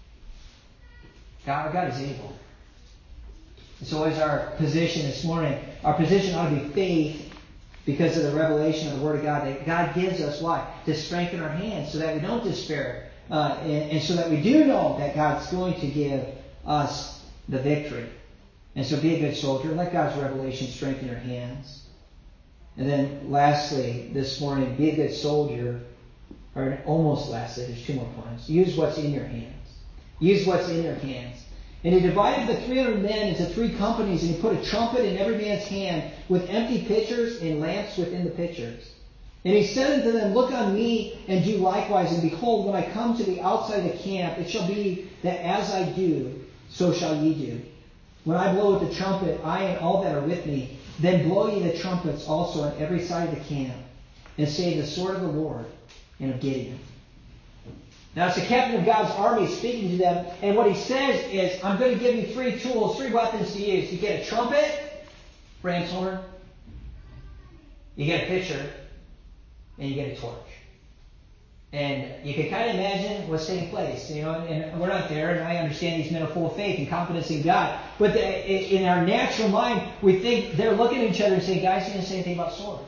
God, God is able. So what is our position this morning? Our position ought to be faith, because of the revelation of the Word of God that God gives us. Why? To strengthen our hands so that we don't despair. Uh, and, and so that we do know that God's going to give us the victory. And so be a good soldier. Let God's revelation strengthen your hands. And then lastly, this morning, be a good soldier. Or almost lastly, there's two more points. Use what's in your hands. Use what's in your hands. And he divided the three hundred men into three companies, and he put a trumpet in every man's hand, with empty pitchers and lamps within the pitchers. And he said unto them, look on me, and do likewise. And behold, when I come to the outside of the camp, it shall be that as I do, so shall ye do. When I blow with the trumpet, I and all that are with me, then blow ye the trumpets also on every side of the camp, and say, the sword of the Lord and of Gideon. Now it's the captain of God's army speaking to them, and what he says is, I'm going to give you three tools, three weapons to use. You get a trumpet, ram's horn, you get a pitcher, and you get a torch. And you can kind of imagine what's taking place, you know, and we're not there, and I understand these men are full of faith and confidence in God. But the, in our natural mind, we think they're looking at each other and saying, guys, you didn't say anything about swords.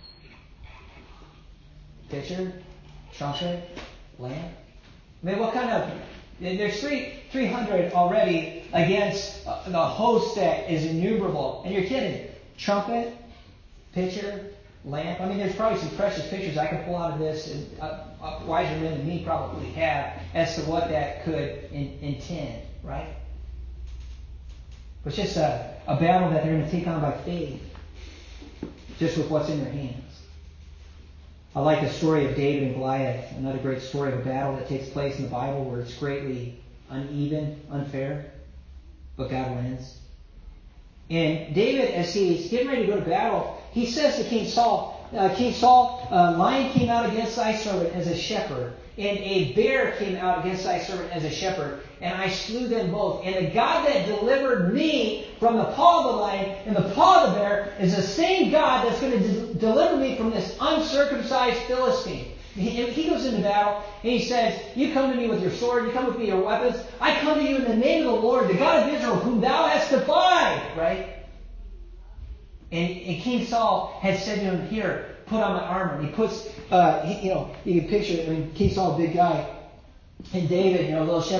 Pitcher, trumpet, lamp. I mean, what kind of... There's three, three hundred already against the host that is innumerable. And you're kidding. Trumpet, pitcher, lamp. I mean, there's probably some precious pictures I could pull out of this, and uh, uh, wiser men than me probably have, as to what that could in, intend, right? It's just a, a battle that they're going to take on by faith, just with what's in their hands. I like the story of David and Goliath, another great story of a battle that takes place in the Bible where it's greatly uneven, unfair, but God wins. And David, as he's getting ready to go to battle, he says to King Saul, uh, King Saul, a lion came out against thy servant as a shepherd, and a bear came out against thy servant as a shepherd, and I slew them both. And the God that delivered me from the paw of the lion and the paw of the bear is the same God that's going to de- deliver me from this uncircumcised Philistine. He, he goes into battle, and he says, you come to me with your sword, you come with me your weapons. I come to you in the name of the Lord, the God of Israel, whom thou hast defied. Right? And, and King Saul had said to him, here, put on my armor. And he puts, uh, he, you know, you can picture it. I mean, King Saul, a big guy. And David, you know, a little shepherd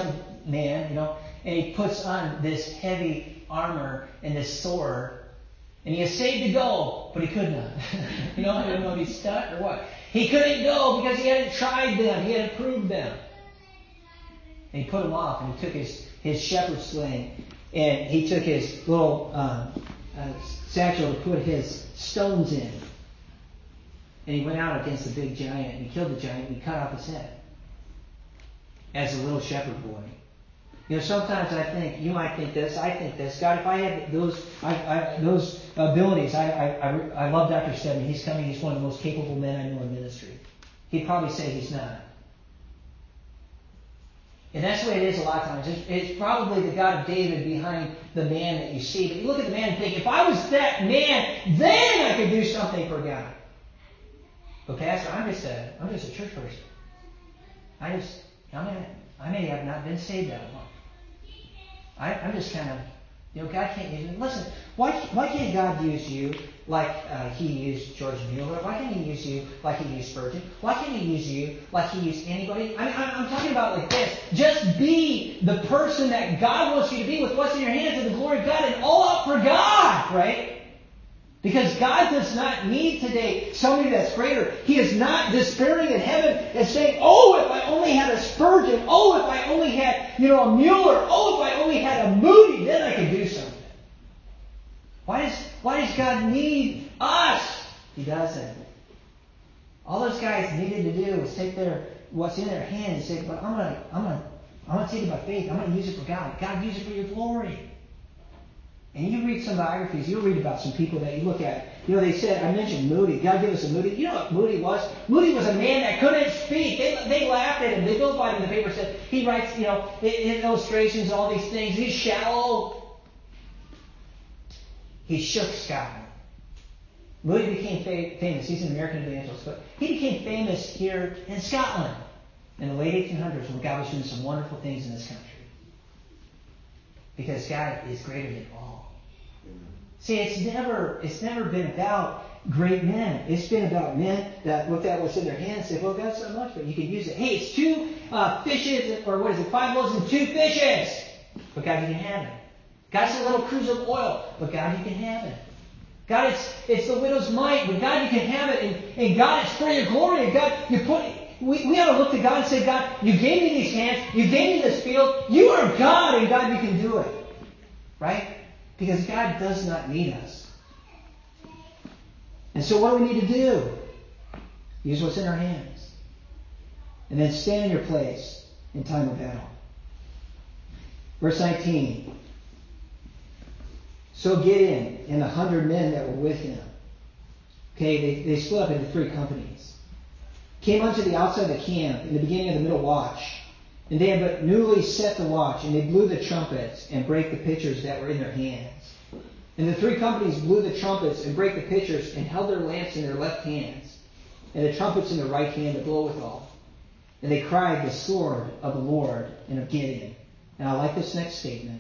man, you know, and he puts on this heavy armor and this sword, and he is saved to go, but he could not. You know, I don't know if he's stuck or what. He couldn't go because he hadn't tried them. He hadn't proved them. And he put them off, and he took his, his shepherd's sling, and he took his little um, uh, satchel to put his stones in. And he went out against the big giant, and he killed the giant, and he cut off his head. As a little shepherd boy. You know, sometimes I think, you might think this, I think this. God, if I had those I, I, those abilities, I, I, I, I love Doctor Stedman. He's coming, he's one of the most capable men I know in ministry. He'd probably say he's not. And that's the way it is a lot of times. It's, it's probably the God of David behind the man that you see. But you look at the man and think, if I was that man, then I could do something for God. But Pastor, I'm just a, I'm just a church person. I just, I may, I may have not been saved that long. I, I'm just kind of, you know, God can't use me. Listen, why, why can't God use you like uh, He used George Mueller? Why can't He use you like He used Spurgeon? Why can't He use you like He used anybody? I mean, I'm talking about like this. Just be the person that God wants you to be with what's in your hands and the glory of God, and all out for God, right? Because God does not need today somebody that's greater. He is not despairing in heaven and saying, oh, if I only had a Spurgeon. Oh, if I only had, you know, a Mueller. Oh, if I only had a Moody, then I could do something. Why does, why does God need us? He doesn't. All those guys needed to do was take their what's in their hands and say, but I'm gonna I'm gonna I'm gonna take it by faith. I'm gonna use it for God. God, use it for your glory. And you read some biographies, you'll read about some people that you look at. You know, they said, I mentioned Moody. God give us a Moody. You know what Moody was? Moody was a man that couldn't speak. They, they laughed at him. They vilified him in the paper, said, he writes, you know, in illustrations, all these things. He's shallow. He shook Scotland. Moody became fa- famous. He's an American evangelist. But he became famous here in Scotland in the late eighteen hundreds when God was doing some wonderful things in this country. Because God is greater than all. See, it's never it's never been about great men. It's been about men that looked at what's in their hands and said, well, God's not much, but you can use it. Hey, it's two uh, fishes, or what is it, five loaves and two fishes. But God, you can have it. God's a little cruse of oil, but God, you can have it. God, it's it's the widow's mite, but God, you can have it. And, and God, it's for your glory. And God, you put we, we ought to look to God and say, God, you gave me these hands, you gave me this field, you are God, and God, you can do it. Right? Because God does not need us. And so what do we need to do? Use what's in our hands. And then stand in your place in time of battle. Verse nineteen. So Gideon and the hundred men that were with him. Okay, they, they split up into three companies. Came unto the outside of the camp in the beginning of the middle watch. And they had but newly set the watch, and they blew the trumpets and brake the pitchers that were in their hands. And the three companies blew the trumpets and brake the pitchers and held their lamps in their left hands, and the trumpets in their right hand to blow withal. And they cried, the sword of the Lord and of Gideon. And I like this next statement.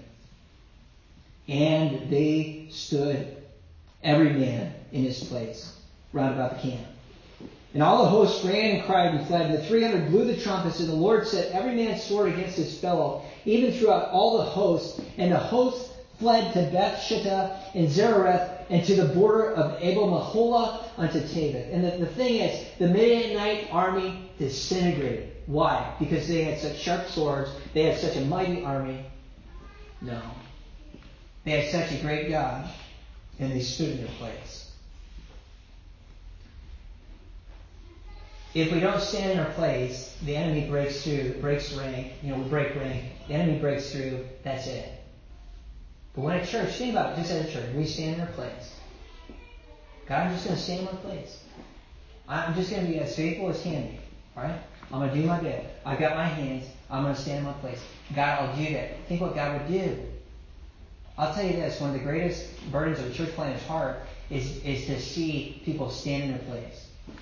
And they stood, every man in his place, round about the camp. And all the hosts ran and cried and fled. And the three hundred blew the trumpets, and the Lord set every man's sword against his fellow, even throughout all the hosts. And the hosts fled to Beth-shittah and Zerereth, and to the border of Abel-Meholah unto Tabith. And the, the thing is, the Midianite army disintegrated. Why? Because they had such sharp swords. They had such a mighty army. No. They had such a great God, and they stood in their place. If we don't stand in our place, the enemy breaks through, breaks rank. You know, we break rank. The enemy breaks through. That's it. But when a church, think about it, just as a church, we stand in our place. God, I'm just going to stand in my place. I'm just going to be as faithful as can be. Right? I'm going to do my bit. I've got my hands. I'm going to stand in my place. God, I'll do that. Think what God would do. I'll tell you this. One of the greatest burdens of a church planter's heart is, is to see people stand in their place.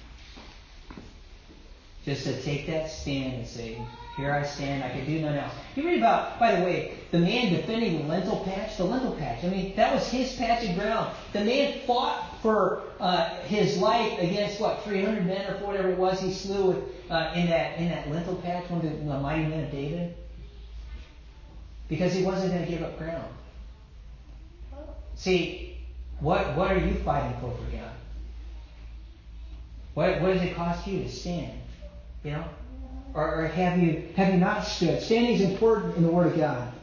Just to take that stand and say, here I stand, I can do nothing else. You read about, by the way, the man defending the lentil patch, the lentil patch. I mean, that was his patch of ground. The man fought for uh, his life against, what, three hundred men or whatever it was he slew with, uh, in that in that lentil patch, one of the, the mighty men of David. because he wasn't going to give up ground. See, what what are you fighting for for God? What what does it cost you to stand? You know, or, or have you have you not stood? Standing is important in the Word of God.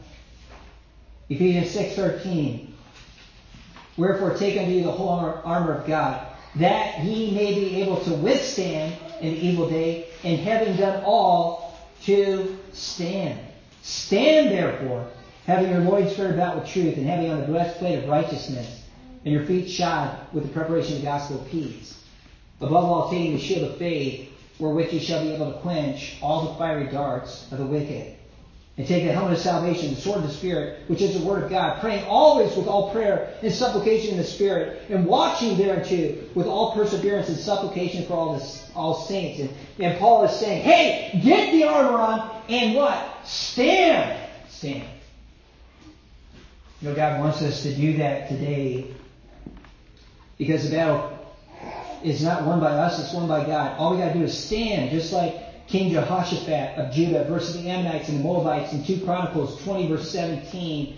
Ephesians six thirteen. Wherefore take unto you the whole armor, armor of God, that ye may be able to withstand in the evil day, and having done all, to stand. Stand therefore, having your loins girded about with truth, and having on the breastplate of righteousness, and your feet shod with the preparation of the gospel of peace. Above all, taking the shield of faith, wherewith ye shall be able to quench all the fiery darts of the wicked. And take the helmet of salvation, the sword of the Spirit, which is the word of God, praying always with all prayer and supplication in the Spirit, and watching thereunto with all perseverance and supplication for all this, all saints. And, and Paul is saying, hey, get the armor on, and what? Stand. Stand. You know, God wants us to do that today, because the battle is not won by us, it's won by God. All we got to do is stand, just like King Jehoshaphat of Judah versus the Ammonites and the Moabites in two Chronicles twenty verse seventeen.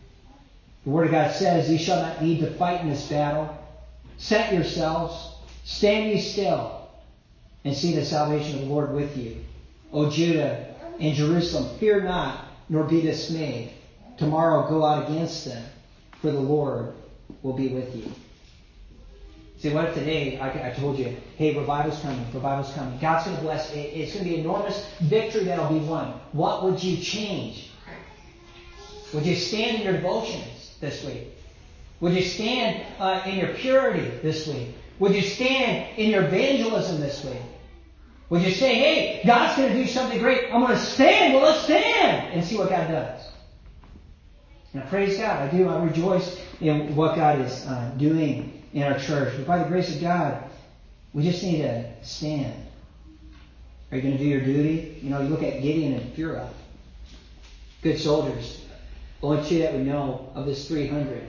The Word of God says, ye shall not need to fight in this battle. Set yourselves, stand ye still, and see the salvation of the Lord with you. O Judah and Jerusalem, fear not, nor be dismayed. Tomorrow go out against them, for the Lord will be with you. See, what if today I, I told you, hey, revival's coming, revival's coming. God's going to bless. It, it's going to be an enormous victory that'll be won. What would you change? Would you stand in your devotions this week? Would you stand uh, in your purity this week? Would you stand in your evangelism this week? Would you say, hey, God's going to do something great. I'm going to stand. Well, let's stand and see what God does. And I praise God. I do. I rejoice in what God is uh, doing in our church. But by the grace of God, we just need to stand. Are you going to do your duty? You know, you look at Gideon and Phurah. Good soldiers. Only two that we know of this three hundred.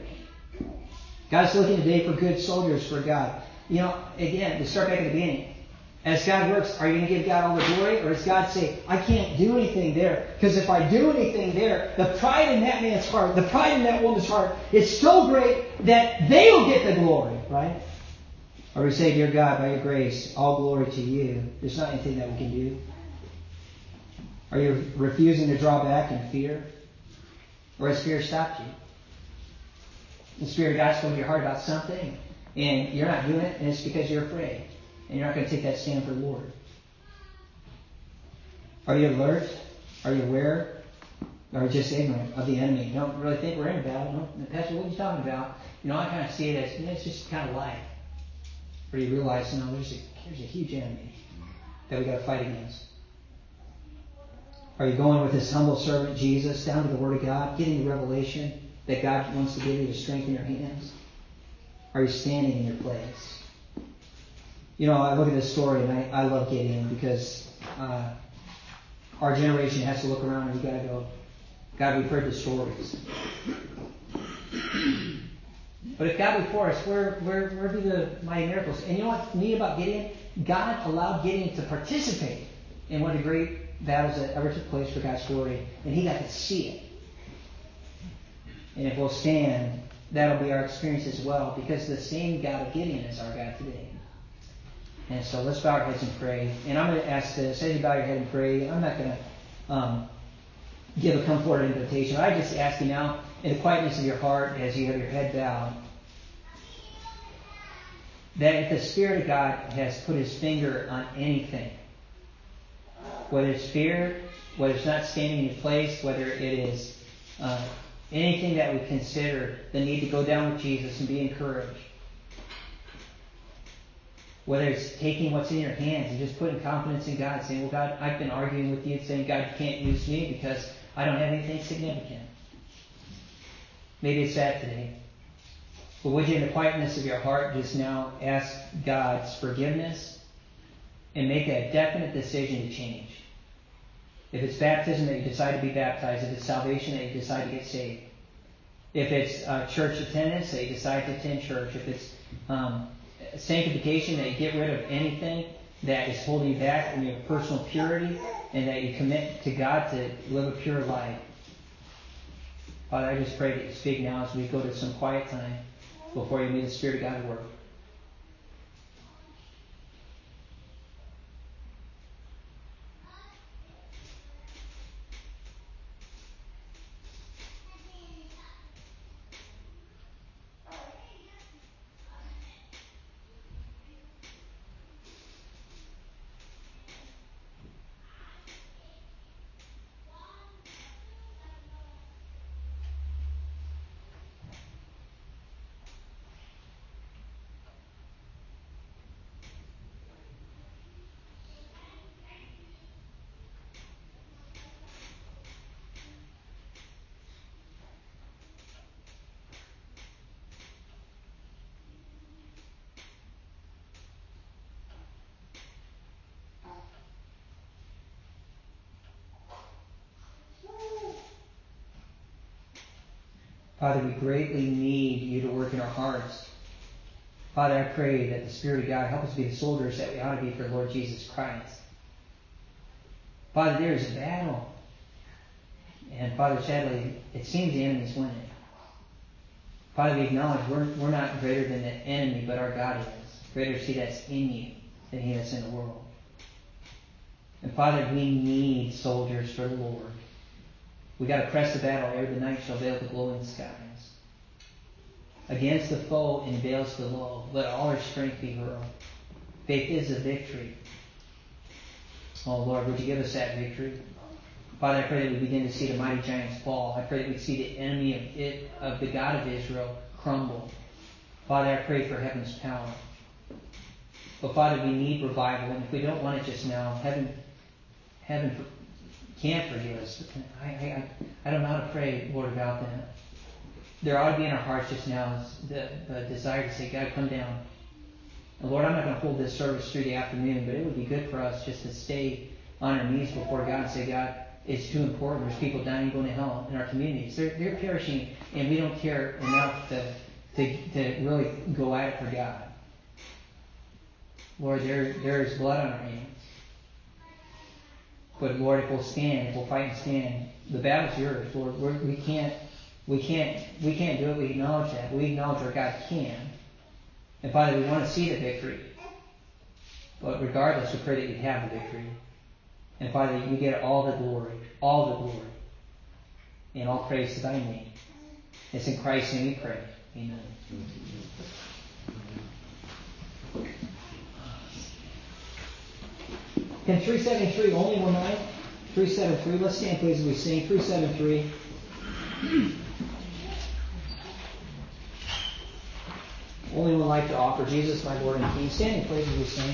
God's looking today for good soldiers for God. You know, again, we start back at the beginning. As God works, are you going to give God all the glory? Or does God say, I can't do anything there? Because if I do anything there, the pride in that man's heart, the pride in that woman's heart is so great that they'll get the glory, right? Or we say, dear God, by your grace, all glory to you. There's not anything that we can do. Are you refusing to draw back in fear? Or has fear stopped you? The Spirit of God spoke to your heart about something, and you're not doing it, and it's because you're afraid. And you're not going to take that stand for the Lord. Are you alert? Are you aware? Or just ignorant of the enemy? You don't really think we're in a battle. No, Pastor, what are you talking about? You know, I kind of see it as, you know, it's just kind of life. Or you realize, you know, there's a, there's a huge enemy that we got to fight against. Are you going with this humble servant Jesus down to the Word of God, getting the revelation that God wants to give you to strengthen your hands? Are you standing in your place? You know, I look at this story and I, I love Gideon because uh, our generation has to look around and we got to go, God, we've heard the stories. But if God be for us, where where where be the mighty miracles? And you know what's neat about Gideon? God allowed Gideon to participate in one of the great battles that ever took place for God's glory, and he got to see it. And if we'll stand, that'll be our experience as well, because the same God of Gideon is our God today. And so let's bow our heads and pray. And I'm going to ask this. As you bow your head and pray, I'm not going to um, give a come forward invitation. I just ask you now, in the quietness of your heart, as you have your head bowed, that if the Spirit of God has put His finger on anything, whether it's fear, whether it's not standing in your place, whether it is uh, anything that we consider the need to go down with Jesus and be encouraged, whether it's taking what's in your hands and just putting confidence in God, saying, well, God, I've been arguing with you, saying, God, you can't use me because I don't have anything significant. Maybe it's that today. But would you, in the quietness of your heart, just now ask God's forgiveness and make a definite decision to change? If it's baptism that you decide to be baptized, if it's salvation that you decide to get saved, if it's uh, church attendance that you decide to attend church, if it's um, sanctification that you get rid of anything that is holding you back from your personal purity and that you commit to God to live a pure life. Father, I just pray that you speak now as we go to some quiet time before you meet the Spirit of God at work. Father, we greatly need you to work in our hearts. Father, I pray that the Spirit of God help us be the soldiers that we ought to be for the Lord Jesus Christ. Father, there is a battle. And Father, sadly, it seems the enemy's winning. Father, we acknowledge we're, we're not greater than the enemy, but our God is. Greater is he that's in you than he that's in the world. And Father, we need soldiers for the Lord. We got to press the battle ere the night shall veil the glowing skies. Against the foe in veils below, let all our strength be hurled. Faith is the victory. Oh Lord, would you give us that victory? Father, I pray that we begin to see the mighty giants fall. I pray that we see the enemy of it, of the God of Israel crumble. Father, I pray for heaven's power. But Father, we need revival, and if we don't want it just now, heaven, heaven can't forgive us. I, I, I don't know how to pray, Lord, about that. There ought to be in our hearts just now the, the desire to say, God, come down. And Lord, I'm not going to hold this service through the afternoon, but it would be good for us just to stay on our knees before God and say, God, it's too important. There's people dying, going to hell in our communities. They're, they're perishing, and we don't care enough to, to, to really go at it for God. Lord, there, there is blood on our hands. But Lord, if we'll stand, if we'll fight and stand, the battle's yours. Lord, we're, we can't, we can't, we can't do it. We acknowledge that. We acknowledge our God can. And Father, we want to see the victory. But regardless, we pray that you have the victory. And Father, you get all the glory, all the glory, and all praise to thy name. It's in Christ's name we pray. Amen. Can three seventy-three only one night? three seventy-three. Let's stand, please, as we sing. three seventy-three. Only one life to offer. Jesus, my Lord and King. Standing, please, as we sing.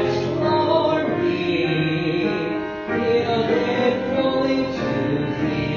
Fully to thee.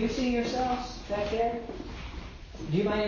you see yourselves back there? Do you mind